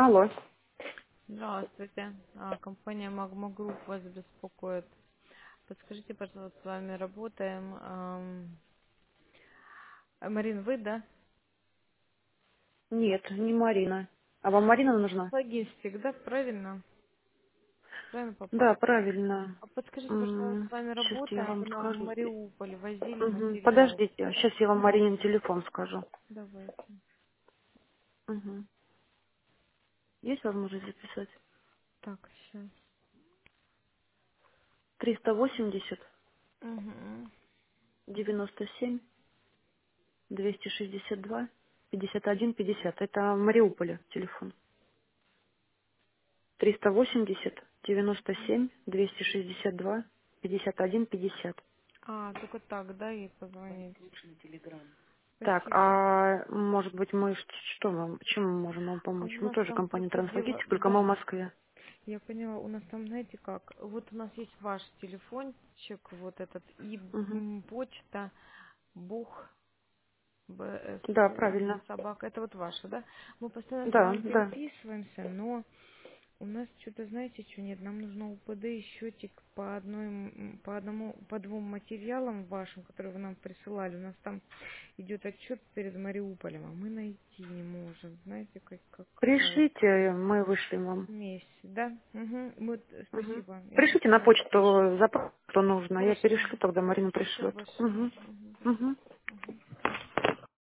Алло. Здравствуйте. Компания Magma Group вас беспокоит. Подскажите, пожалуйста, с вами работаем. Марин, вы, да? Нет, не Марина. А вам Марина нужна? Логистик, да? Правильно? Правильно Да, попали. правильно. А подскажите, пожалуйста, с вами Сейчас я работаем. вам Вы нам в скажу. Мариуполь возили материал. Подождите, сейчас я вам Маринин телефон скажу. Давайте. Мгм. Есть возможность записать? Так, сейчас. 380 Угу. 97 262 51 50. Это в Мариуполе телефон. 380 97 262 51 50. Только так, да, ей позвонить? Так, Спасибо. а может быть мы что мы, чем мы можем вам А помочь? у Мы нас тоже там компания просто дело, Транслогистик, только мы в да, Москве. я поняла, у нас там, знаете как, вот у нас есть ваш телефончик, вот этот, и Мгм. почта, бух, Да, БСУ, правильно. собака, это вот ваше, да? Мы постоянно с Да, вами да. переписываемся, но у нас что-то, знаете, что нет, нам нужно УПД и счетик по одной, по одному, по двум материалам вашим, которые вы нам присылали. У нас там идет отчет перед Мариуполем, а мы найти не можем, знаете, как Пришлите, мы вышлем вам. месяц, да? Угу. Вот, Мгм. спасибо, я Пришлите на записала. почту запрос, что нужно. Я Хорошо. перешлю, тогда Марина Спасибо пришлет. большое. Угу. Мгм. Угу.